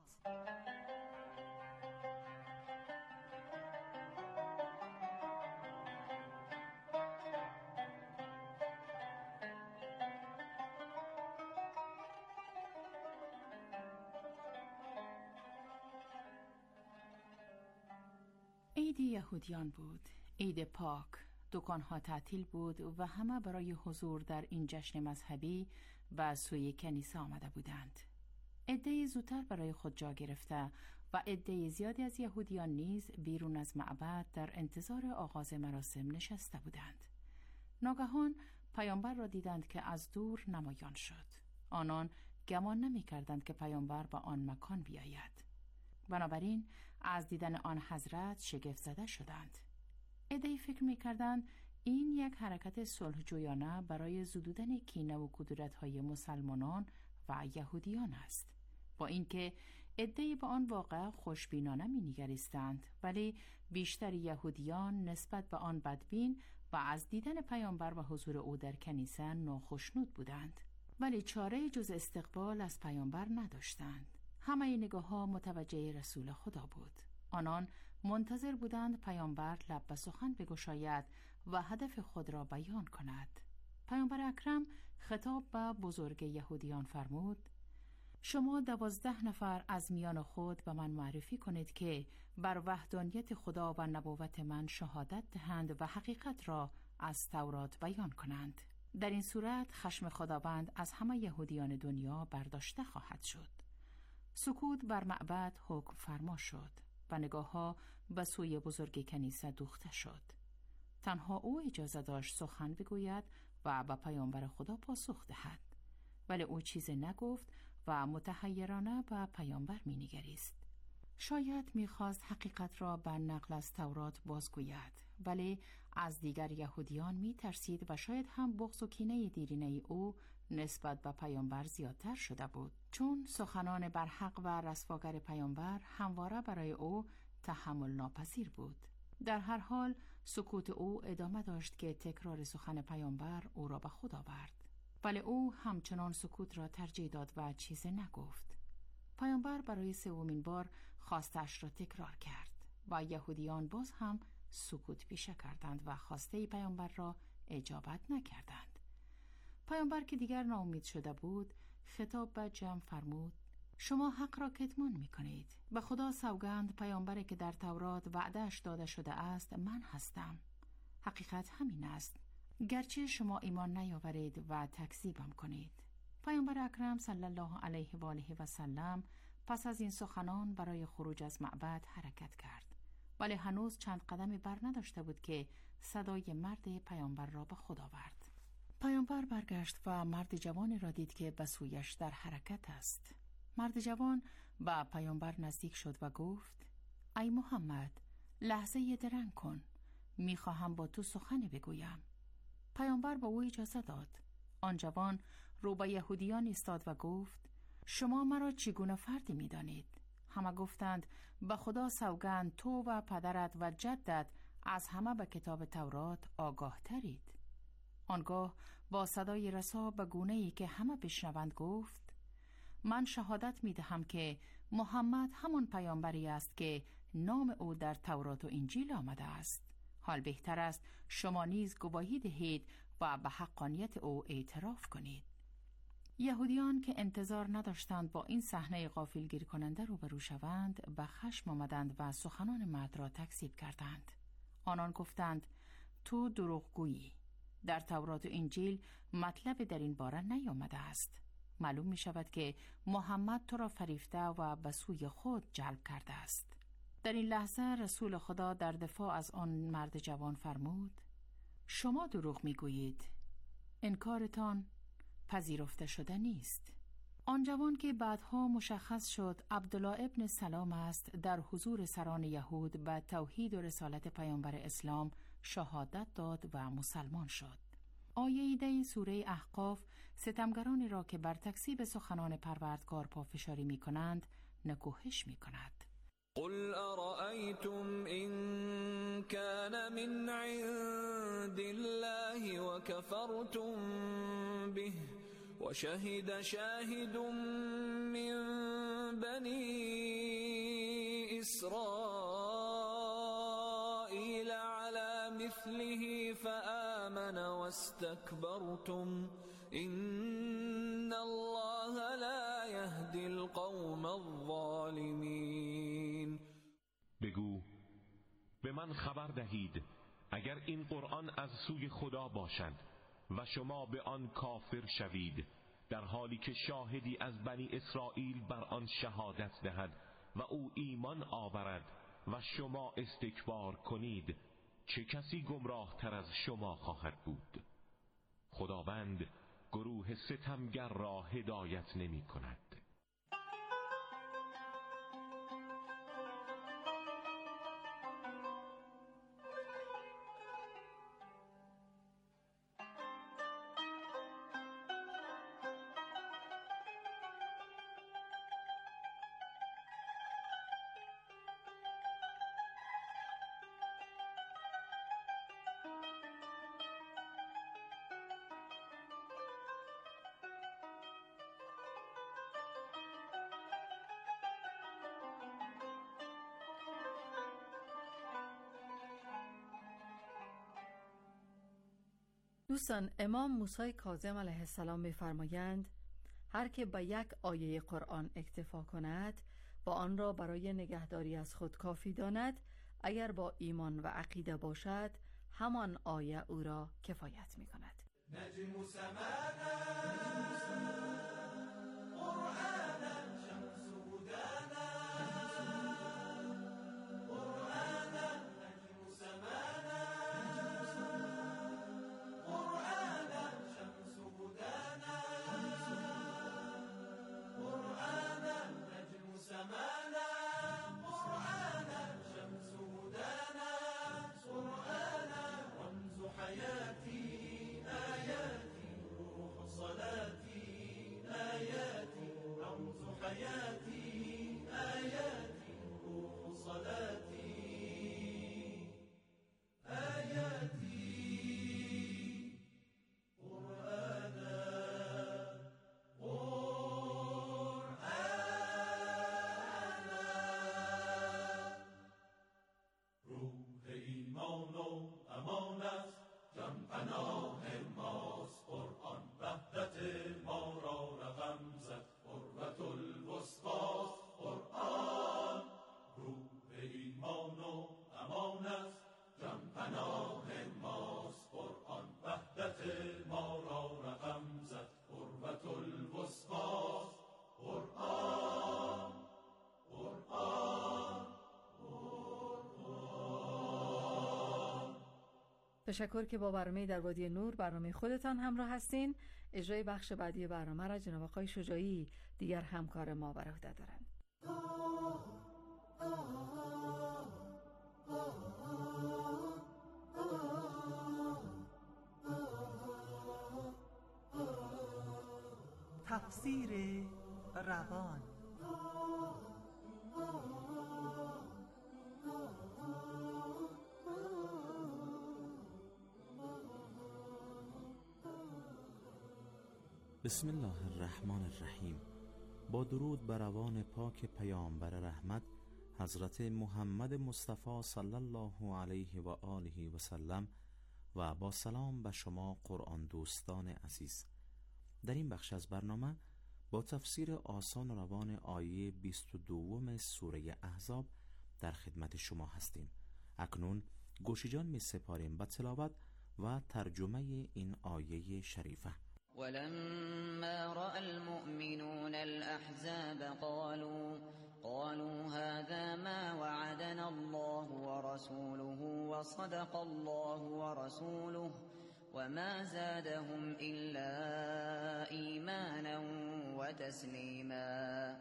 عید یهودیان بود، عید پاک. دکانها تعطیل بود و همه برای حضور در این جشن مذهبی و سوی کنیسه آمده بودند. عده‌ای زودتر برای خود جا گرفته و عده زیادی از یهودیان نیز بیرون از معبد در انتظار آغاز مراسم نشسته بودند. ناگهان پیامبر را دیدند که از دور نمایان شد. آنان گمان نمی کردند که پیامبر به آن مکان بیاید. بنابراین از دیدن آن حضرت شگفت زده شدند. عده‌ای فکر می کردند این یک حرکت صلح‌جویانه برای زدودن کینه و کدورت‌های مسلمانان و یهودیان است. با اینکه عده‌ای به آن واقع خوشبینانه می‌نگریستند، ولی بیشتر یهودیان نسبت به آن بدبین و از دیدن پیامبر و حضور او در کنیسه ناخشنود بودند. ولی چاره جز استقبال از پیامبر نداشتند. همه نگاه‌ها متوجه رسول خدا بود. آنان منتظر بودند پیامبر لب به سخن بگشاید و هدف خود را بیان کند. پیامبر اکرم خطاب به بزرگ یهودیان فرمود: شما دوازده نفر از میان خود به من معرفی کنید که بر وحدانیت خدا و نبوت من شهادت دهند و حقیقت را از تورات بیان کنند. در این صورت خشم خداوند از همه یهودیان دنیا برداشته خواهد شد. سکوت بر معبد حکم فرما شد و نگاه‌ها به سوی بزرگ کنیسه دوخته شد. تنها او اجازه داشت سخن بگوید و به پیامبر خدا پاسخ دهد. ولی او چیزی نگفت و متحیرانه به پیامبر می‌نگریست. شاید می‌خواست حقیقت را به نقل از تورات بازگوید، ولی از دیگر یهودیان می‌ترسید و شاید هم بغض و کینه دیرینه او نسبت به پیامبر زیادتر شده بود، چون سخنان برحق و رسواگر پیامبر همواره برای او تحمل ناپذیر بود. در هر حال سکوت او ادامه داشت که تکرار سخن پیامبر او را به خود آورد، ولی او همچنان سکوت را ترجیح داد و چیزی نگفت. پیامبر برای سومین بار خواستش را تکرار کرد و یهودیان باز هم سکوت پیشه کردند و خواسته پیامبر را اجابت نکردند. پیامبر که دیگر ناامید شده بود خطاب به جمع فرمود: شما حق را کتمان می کنید. به خدا سوگند پیامبری که در تورات وعدهش داده شده است من هستم. حقیقت همین است، گرچه شما ایمان نیاورید و تکذیبم کنید. پیامبر اکرم صلی الله علیه و آله و سلم پس از این سخنان برای خروج از معبد حرکت کرد، ولی هنوز چند قدمی بر نداشته بود که صدای مرد پیامبر را به خود آورد. پیامبر برگشت و مرد جوانی را دید که به سویش در حرکت است. مرد جوان به پیامبر نزدیک شد و گفت: ای محمد، لحظه درنگ کن، میخواهم با تو سخنی بگویم. پیامبر با او اجازه داد. آن جوان رو به یهودیان ایستاد و گفت: شما مرا چگونه فردی میدانید؟ همه گفتند: به خدا سوگند تو و پدرت و جدت از همه به کتاب تورات آگاه ترید. آنگاه با صدای رسا به گونه‌ای که همه بشنوند گفت: من شهادت می دهم که محمد همان پیامبری است که نام او در تورات و انجیل آمده است. حال بهتر است شما نیز گواهی دهید و به حقانیت او اعتراف کنید. یهودیان که انتظار نداشتند با این صحنه غافلگیر کننده روبرو شوند، به خشم آمدند و سخنان مرد را تکذیب کردند. آنان گفتند تو دروغگویی. در تورات و انجیل مطلب در این باره نیامده است. معلوم می شود که محمد تو را فریفته و به سوی خود جلب کرده است. در این لحظه رسول خدا در دفاع از آن مرد جوان فرمود: شما دروغ می گویید. انکارتان پذیرفته شده نیست. آن جوان که بعدها مشخص شد عبدالله ابن سلام است، در حضور سران یهود به توحید و رسالت پیامبر اسلام شهادت داد و مسلمان شد. آیه ایده سوره احقاف ستمگرانی را که بر تکذیب سخنان پروردگار پافشاری می کنند نکوهش می کند.
قل أرأيتم إن كان من عند الله وكفرتم به وشهد شاهد من بني إسرائيل على مثله فآمن واستكبرتم إن الله لا يهدي القوم الظالمين.
بگو به من خبر دهید اگر این قرآن از سوی خدا باشد و شما به آن کافر شوید در حالی که شاهدی از بنی اسرائیل بر آن شهادت دهد و او ایمان آورد و شما استکبار کنید، چه کسی گمراه تر از شما خواهد بود؟ خداوند گروه ستمگر را هدایت نمی کند.
دوستان، امام موسی کاظم علیه السلام می‌فرمایند هر که به یک آیه قرآن اکتفا کند و آن را برای نگهداری از خود کافی داند، اگر با ایمان و عقیده باشد همان آیه او را کفایت می‌کند.
نجم سمانا قرآنا شمس هدانا قرآنا نجم سمانا قرآنا شمس هدانا قرآنا نجم سمانا قرآنا شمس هدانا قرآنا رمز حياتي آياتي روح صلاتي آياتي رمز حياتي آياتي روح صلاتي آياتي قرآنا قرآنا روح ایمان و امان است، جان پناه ماست قرآن، وحدت ما را رقم زد قربت الوسطاست قرآن. روح ایمان و امان است، جان پناه ماست قرآن، وحدت ما را رقم زد قربت الوسطاست قرآن قرآن قرآن.
تشکر که با برنامه در وادی نور، برنامه خودتان همراه هستین. اجرای بخش بعدی برنامه را جناب آقای شجاعی دیگر همکار ما بر عهده دارند.
تفسیر روان.
بسم الله الرحمن الرحیم. با درود بر روان پاک پیامبر رحمت حضرت محمد مصطفی صلی الله علیه و آله و سلم و با سلام به شما قرآن دوستان عزیز. در این بخش از برنامه با تفسیر آسان و روان آیه بیست و دو سوره احزاب در خدمت شما هستیم. اکنون گوش جان می سپاریم به تلاوت و ترجمه این آیه شریفه.
ولما رأى المؤمنون الأحزاب قالوا قالوا هذا ما وعدنا الله ورسوله وصدق الله ورسوله وما زادهم إلا إيمانا وتسليما.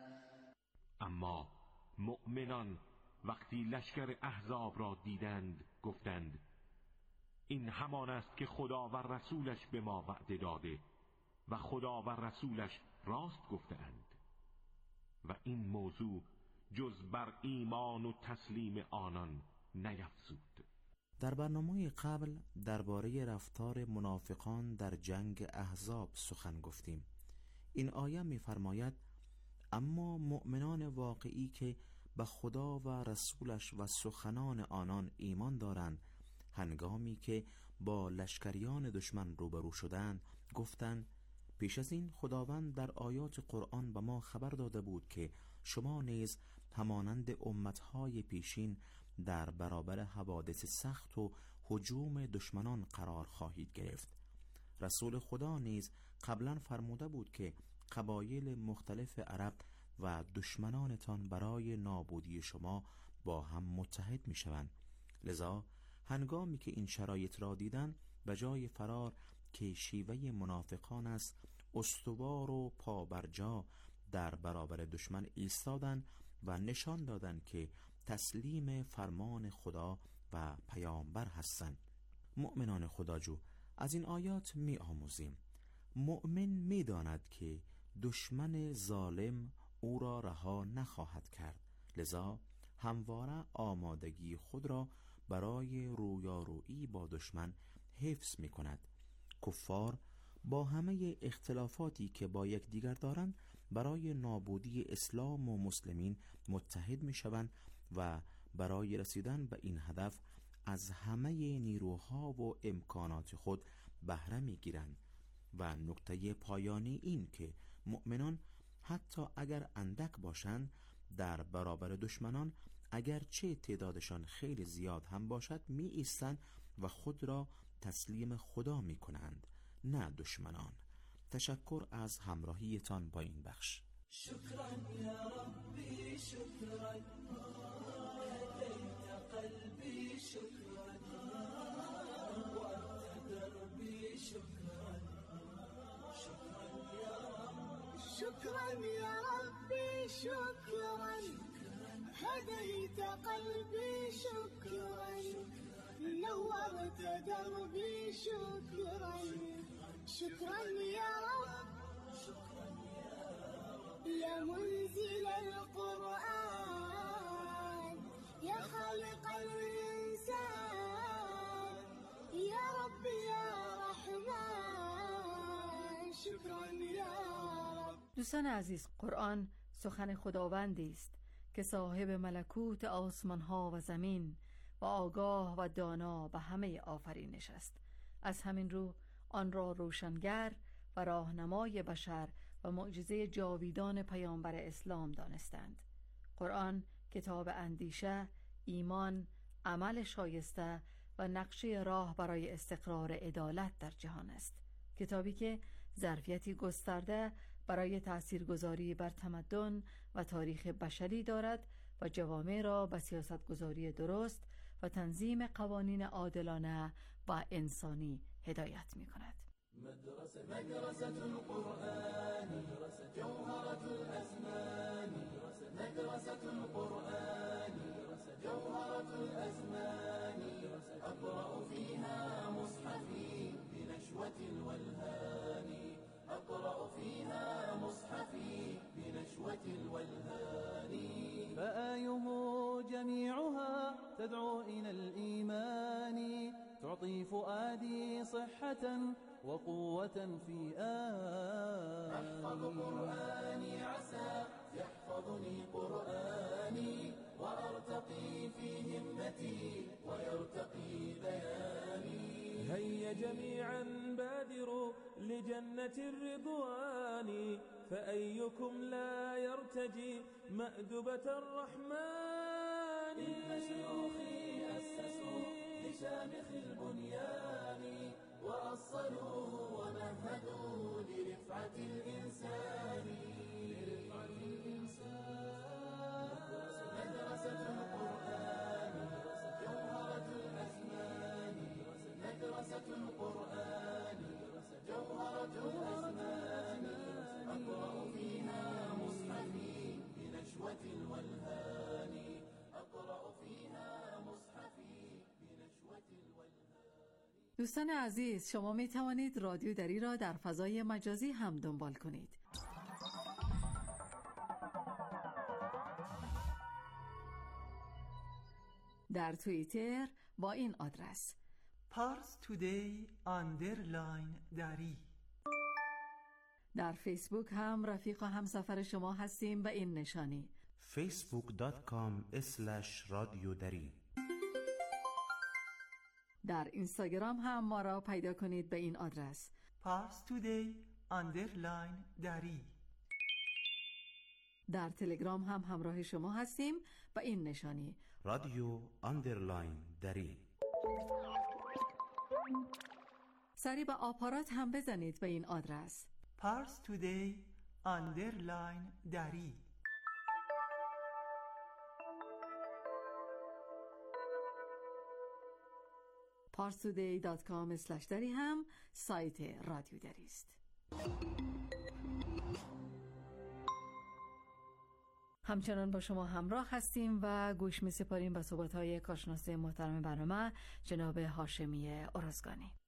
اما مؤمنان وقتی لشکر احزاب را دیدند گفتند این همان است که خدا و رسولش به ما وعده داده و خدا و رسولش راست گفتند و این موضوع جز بر ایمان و تسلیم آنان نیفزود.
در برنامه قبل درباره رفتار منافقان در جنگ احزاب سخن گفتیم. این آیه می‌فرماید اما مؤمنان واقعی که به خدا و رسولش و سخنان آنان ایمان دارند هنگامی که با لشکریان دشمن روبرو شدند گفتند پیش از این خداوند در آیات قرآن به ما خبر داده بود که شما نیز همانند امتهای پیشین در برابر حوادث سخت و هجوم دشمنان قرار خواهید گرفت. رسول خدا نیز قبلا فرموده بود که قبایل مختلف عرب و دشمنانتان برای نابودی شما با هم متحد می شوند. لذا هنگامی که این شرایط را دیدن به جای فرار که شیوه منافقان است استوار و پابرجا در برابر دشمن ایستادند و نشان دادند که تسلیم فرمان خدا و پیامبر هستند. مؤمنان خداجو از این آیات می آموزیم مؤمن می داند که دشمن ظالم او را رها نخواهد کرد، لذا همواره آمادگی خود را برای رویارویی با دشمن حفظ می کند. کفار با همه اختلافاتی که با یکدیگر دارند برای نابودی اسلام و مسلمین متحد می شوند و برای رسیدن به این هدف از همه نیروها و امکانات خود بهره می گیرند. و نکته پایانی این که مؤمنان حتی اگر اندک باشند در برابر دشمنان اگرچه تعدادشان خیلی زیاد هم باشد می ایستند و خود را تسلیم خدا می کنند نه دشمنان. تشکر از همراهیتان با این بخش.
شکرا یا ربی شکرا هدیت قلبی شکرا وارت دربی شکرا شکرا یا رب شکرا یا ربی شکرا هدیت قلبی شکرا نورت دربی شکرا شكرا يا رب يا منزل القرآن يا خالق الإنسان يا رب يا رحمن شكرا يا رب.
دوستان عزیز، قرآن سخن خداوندی است که صاحب ملکوت آسمان ها و زمین و آگاه و دانا به همه آفرینش است. از همین رو آن را روشنگر و راهنمای بشر و معجزه جاویدان پیامبر اسلام دانستند. قرآن کتاب اندیشه، ایمان، عمل شایسته و نقشه راه برای استقرار عدالت در جهان است. کتابی که ظرفیتی گسترده برای تاثیرگذاری بر تمدن و تاریخ بشری دارد و جوامع را به سیاستگذاری درست و تنظیم قوانین عادلانه و انسانی هدایت می کند.
مدرسة مدرسة القرآن جوهرة الأزمان مدرسة القرآن جوهرة الأزمان أقرأ فيها مصحفي بنشوة الولهان أقرأ فيها مصحفي بنشوة الولهان
فآيه جميعها تدعو إلى الإيمان تعطي فؤادي صحة وقوة في آن
أحفظ قرآني عسى يحفظني قرآني وأرتقي في همتي ويرتقي بياني
هيا جميعا بادروا
جنة الرضوان فأيكم لا يرتجي مأدبة الرحمن
إن شيوخي أسسوا لشامخ البنيان وأصلوا ومهدوا لرفعة الإنسان لرفعة الإنسان مدرسة القرآن جوهرة الأزمان مدرسة القرآن جوهرة الأزمان أقرأ فيها مصحفي بنشوة الولهان أقرأ فيها مصحفي بنشوة الولهان.
دوستان عزیز، شما می توانید رادیو دری را در فضای مجازی هم دنبال کنید. در توییتر با این آدرس
پارس تودی اندرلاین دری.
در فیسبوک هم رفیق و همسفر شما هستیم به این نشانی
فیسبوک دات کام اسلش رادیو دری.
در اینستاگرام هم ما را پیدا کنید به این آدرس
پارس تودی اندرلاین دری.
در تلگرام هم همراه شما هستیم به این نشانی
رادیو اندرلاین دری.
سری به آپارات هم بزنید به این آدرس
پارس تودی اندرلاین دری.
پارس تودی دات کام اسلش دری هم سایت رادیو دری است. همچنان با شما همراه هستیم و گوش می سپاریم به صحبت‌های کارشناس محترم برنامه جناب هاشمی ارازگانی.